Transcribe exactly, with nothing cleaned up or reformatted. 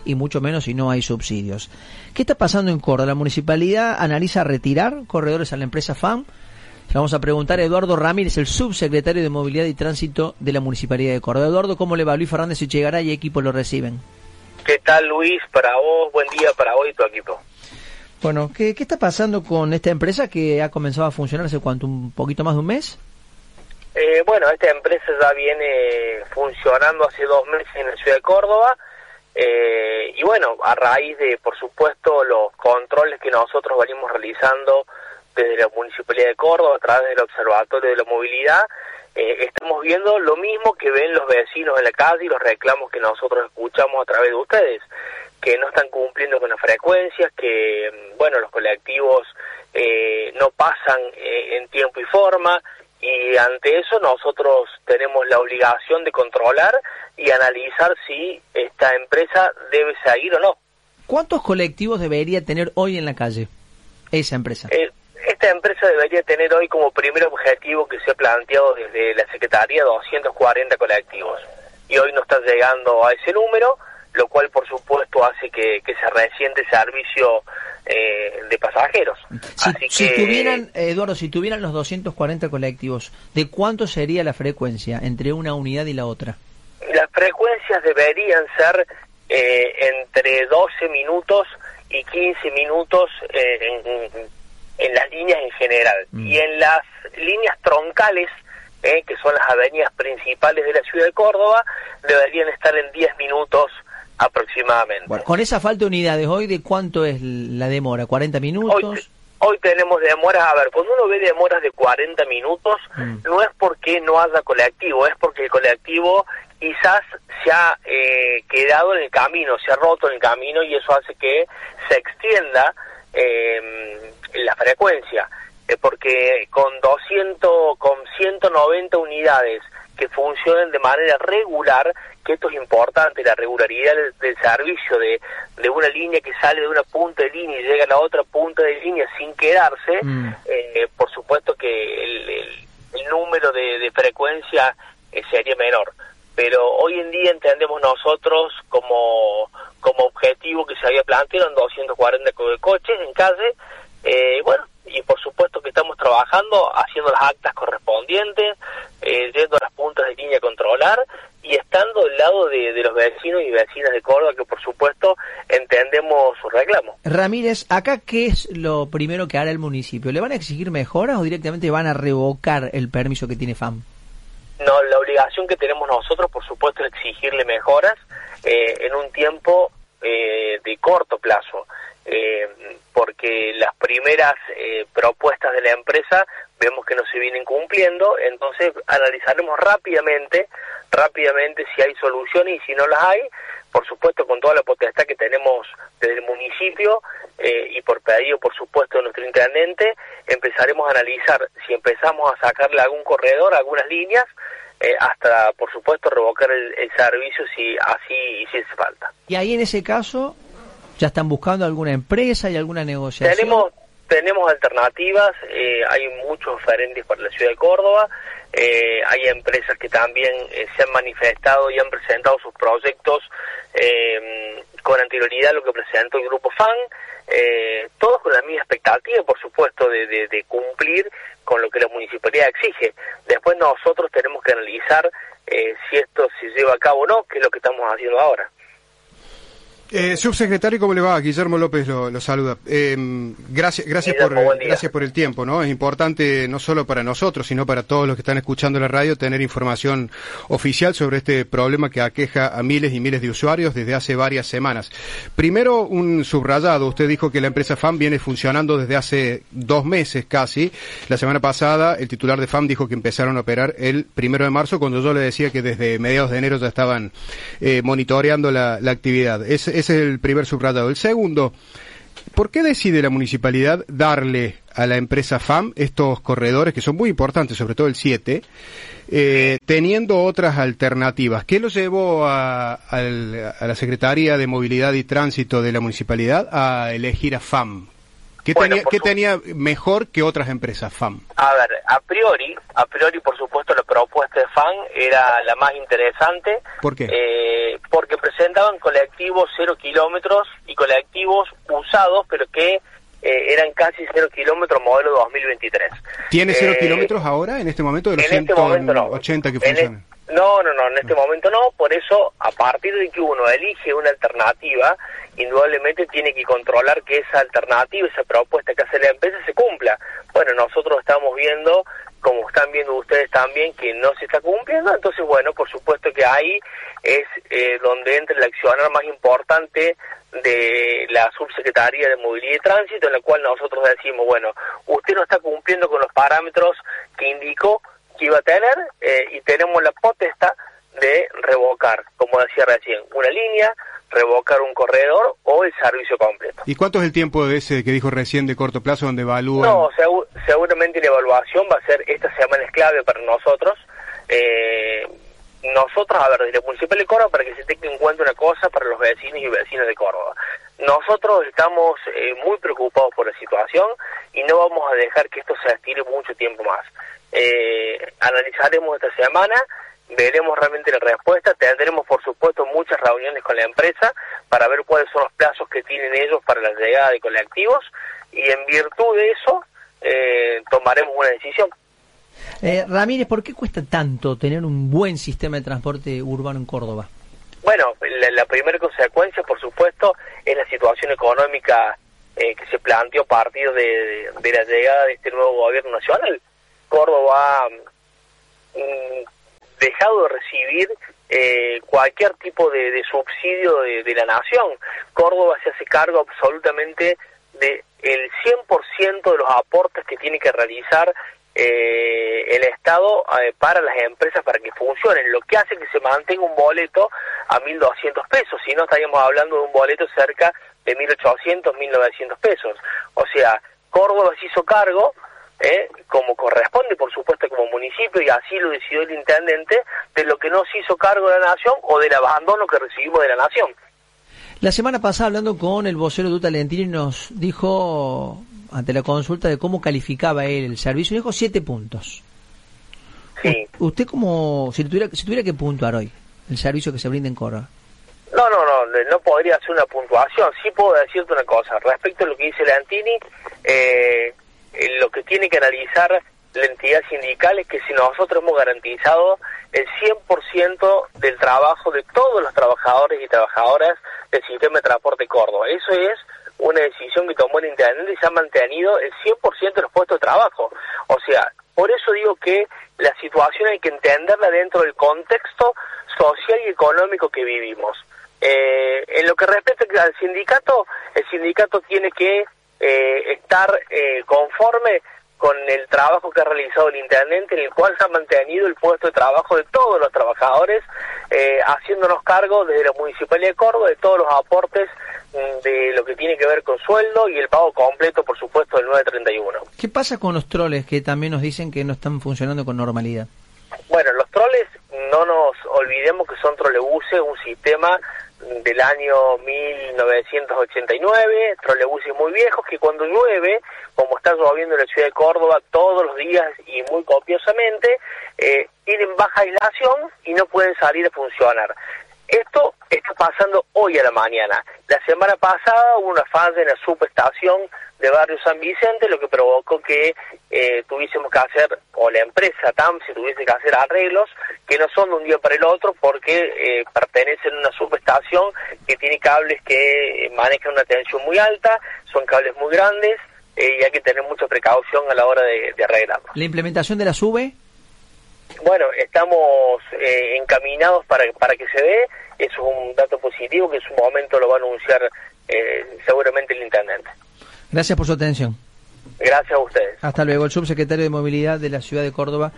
y mucho menos si no hay subsidios. ¿Qué está pasando en Córdoba? ¿La municipalidad analiza retirar corredores a la empresa F A M? Le vamos a preguntar a Eduardo Ramírez, el subsecretario de Movilidad y Tránsito de la Municipalidad de Córdoba. Eduardo, ¿cómo le va? Luis Fernández Echegaray y equipo lo reciben. ¿Qué tal, Luis? Para vos, buen día para vos y tu equipo. Bueno, ¿qué, qué está pasando con esta empresa que ha comenzado a funcionar hace cuánto, un poquito más de un mes? Eh, bueno, esta empresa ya viene funcionando hace dos meses en la ciudad de Córdoba eh, y bueno, a raíz de, por supuesto, los controles que nosotros venimos realizando desde la Municipalidad de Córdoba a través del Observatorio de la Movilidad, eh, estamos viendo lo mismo que ven los vecinos en la calle y los reclamos que nosotros escuchamos a través de ustedes, que no están cumpliendo con las frecuencias, que bueno, los colectivos eh, no pasan eh, en tiempo y forma, y ante eso nosotros tenemos la obligación de controlar y analizar si esta empresa debe seguir o no. ¿Cuántos colectivos debería tener hoy en la calle esa empresa? Eh, esta empresa debería tener hoy como primer objetivo que se ha planteado desde la Secretaría doscientos cuarenta colectivos, y hoy no está llegando a ese número, lo cual por supuesto hace que, que se resiente el servicio eh, de pasajeros. Si, Así si que, tuvieran, Eduardo, si tuvieran los doscientos cuarenta colectivos, ¿de cuánto sería la frecuencia entre una unidad y la otra? Las frecuencias deberían ser eh, entre doce minutos y quince minutos eh, en, en las líneas en general. Mm. Y en las líneas troncales, eh, que son las avenidas principales de la ciudad de Córdoba, deberían estar en diez minutos aproximadamente. Bueno, con esa falta de unidades, ¿hoy de cuánto es la demora? ¿cuarenta minutos? Hoy, hoy tenemos demoras, a ver, cuando uno ve demoras de cuarenta minutos, mm. no es porque no haya colectivo, es porque el colectivo quizás se ha eh, quedado en el camino, se ha roto en el camino, y eso hace que se extienda eh, la frecuencia, eh, porque con doscientos, con ciento noventa unidades que funcionen de manera regular, que esto es importante, la regularidad del, del servicio de, de una línea que sale de una punta de línea y llega a la otra punta de línea sin quedarse, mm. eh, por supuesto que el, el, el número de, de frecuencia eh, sería menor. Pero hoy en día entendemos nosotros como, como objetivo que se había planteado en doscientos cuarenta co- coches en calle, eh, bueno, y por supuesto que estamos trabajando, haciendo las actas correspondientes, eh, yendo a las puntas de línea a controlar y estando del lado de, de los vecinos y vecinas de Córdoba, que por supuesto entendemos su reclamo. Ramírez, ¿acá qué es lo primero que hará el municipio? ¿Le van a exigir mejoras o directamente van a revocar el permiso que tiene F A M? No, la obligación que tenemos nosotros, por supuesto, es exigirle mejoras eh, en un tiempo eh, de corto plazo, eh, porque las primeras eh, propuestas de la empresa vemos que no se vienen cumpliendo, entonces analizaremos rápidamente, rápidamente si hay soluciones, y si no las hay, por supuesto con toda la potestad que tenemos desde el municipio eh, y por pedido, por supuesto, de nuestro intendente, empezaremos a analizar si empezamos a sacarle algún corredor, algunas líneas, eh, hasta, por supuesto, revocar el, el servicio si así si hace falta. Y ahí en ese caso, ¿ya están buscando alguna empresa y alguna negociación? Tenemos tenemos alternativas, eh, hay muchos oferentes para la ciudad de Córdoba, eh, hay empresas que también eh, se han manifestado y han presentado sus proyectos eh, con anterioridad a lo que presentó el Grupo F A M, eh, todos con la misma expectativa, por supuesto, de, de, de cumplir con lo que la municipalidad exige. Después nosotros tenemos que analizar eh, si esto se lleva a cabo o no, que es lo que estamos haciendo ahora. Eh, subsecretario, ¿cómo le va? Guillermo López lo, lo saluda. Eh, gracias, gracias Guillermo, por, gracias por el tiempo, ¿no? Es importante no solo para nosotros, sino para todos los que están escuchando la radio, tener información oficial sobre este problema que aqueja a miles y miles de usuarios desde hace varias semanas. Primero, un subrayado. Usted dijo que la empresa F A M viene funcionando desde hace dos meses casi. La semana pasada, el titular de F A M dijo que empezaron a operar el primero de marzo, cuando yo le decía que desde mediados de enero ya estaban eh, monitoreando la, la actividad. Es, Ese es el primer subrayado. El segundo, ¿por qué decide la municipalidad darle a la empresa F A M estos corredores, que son muy importantes, sobre todo el siete, eh, teniendo otras alternativas? ¿Qué lo llevó a, a, a la Secretaría de Movilidad y Tránsito de la municipalidad a elegir a F A M? ¿Qué, Bueno, tenía, ¿qué su... tenía mejor que otras empresas F A M? A ver, a priori, a priori, por supuesto, la propuesta de F A M era la más interesante. ¿Por qué? Eh, porque presentaban colectivos cero kilómetros y colectivos usados, pero que eh, eran casi cero kilómetros modelo dos mil veintitrés. ¿Tiene cero eh, kilómetros ahora, en este momento, de los en este momento no. ciento ochenta que En funcionan? el, no, no, no, en este momento no. Por eso, a partir de que uno elige una alternativa, indudablemente tiene que controlar que esa alternativa, esa propuesta que hace la empresa se cumpla. Bueno, nosotros estamos viendo, como están viendo ustedes también, que no se está cumpliendo. Entonces, bueno, por supuesto que ahí es eh, donde entra el accionar más importante de la Subsecretaría de Movilidad y Tránsito, en la cual nosotros decimos, bueno, usted no está cumpliendo con los parámetros que indicó que iba a tener, eh, y tenemos la potestad de revocar, como decía recién, una línea, revocar un corredor o el servicio completo. ¿Y cuánto es el tiempo de ese que dijo recién de corto plazo donde evalúan? No, segu seguramente la evaluación va a ser, esta semana es clave para nosotros. Eh, nosotros, a ver, desde el Municipal de Córdoba, para que se tenga en cuenta una cosa para los vecinos y vecinas de Córdoba. Nosotros estamos eh, muy preocupados por la situación y no vamos a dejar que esto se estire mucho tiempo más. Eh, analizaremos esta semana, veremos realmente la respuesta, tendremos por supuesto muchas reuniones con la empresa para ver cuáles son los plazos que tienen ellos para la llegada de colectivos y en virtud de eso eh, tomaremos una decisión. Eh, Ramírez, ¿por qué cuesta tanto tener un buen sistema de transporte urbano en Córdoba? Bueno, la, la primera consecuencia, por supuesto, es la situación económica eh, que se planteó a partir de, de, de la llegada de este nuevo gobierno nacional. Córdoba ha mm, dejado de recibir eh, cualquier tipo de, de subsidio de, de la nación. Córdoba se hace cargo absolutamente de el cien por ciento de los aportes que tiene que realizar Eh, el Estado eh, para las empresas para que funcionen, lo que hace que se mantenga un boleto a mil doscientos pesos, si no estaríamos hablando de un boleto cerca de mil ochocientos, mil novecientos pesos. O sea, Córdoba se hizo cargo, eh, como corresponde, por supuesto, como municipio, y así lo decidió el intendente, de lo que no se hizo cargo de la nación o del abandono que recibimos de la nación. La semana pasada, hablando con el vocero de Uta Lentini, nos dijo, ante la consulta de cómo calificaba él el servicio, dijo siete puntos. Sí. U ¿Usted cómo, si tuviera, si tuviera que puntuar hoy el servicio que se brinda en Córdoba? No, no, no, no podría hacer una puntuación. Sí puedo decirte una cosa. Respecto a lo que dice Lentini, eh, lo que tiene que analizar la entidad sindical es que si nosotros hemos garantizado el cien por ciento del trabajo de todos los trabajadores y trabajadoras del sistema de transporte Córdoba. Eso es una decisión que tomó el intendente y se ha mantenido el cien por ciento de los puestos de trabajo. O sea, por eso digo que la situación hay que entenderla dentro del contexto social y económico que vivimos. Eh, en lo que respecta al sindicato, el sindicato tiene que eh, estar eh, conforme con el trabajo que ha realizado el intendente, en el cual se ha mantenido el puesto de trabajo de todos los trabajadores, eh, haciéndonos cargo desde la Municipalidad de Córdoba de todos los aportes de lo que tiene que ver con sueldo y el pago completo, por supuesto, del nueve treinta y uno. ¿Qué pasa con los troles que también nos dicen que no están funcionando con normalidad? Bueno, los troles, no nos olvidemos que son trolebuses, un sistema del año mil novecientos ochenta y nueve, trolebuses muy viejos que cuando llueve, como está lloviendo en la ciudad de Córdoba todos los días y muy copiosamente, eh, tienen baja aislación y no pueden salir a funcionar. Esto está pasando hoy a la mañana. La semana pasada hubo una falla en la subestación de Barrio San Vicente, lo que provocó que eh, tuviésemos que hacer, o la empresa T A M se tuviese que hacer arreglos que no son de un día para el otro porque eh, pertenecen a una subestación que tiene cables que manejan una tensión muy alta, son cables muy grandes eh, y hay que tener mucha precaución a la hora de, de arreglarlos. ¿La implementación de la SUBE? Bueno, estamos eh, encaminados para, para que se dé. Eso es un dato positivo que en su momento lo va a anunciar eh, seguramente el intendente. Gracias por su atención. Gracias a ustedes. Hasta luego. El subsecretario de Movilidad de la ciudad de Córdoba,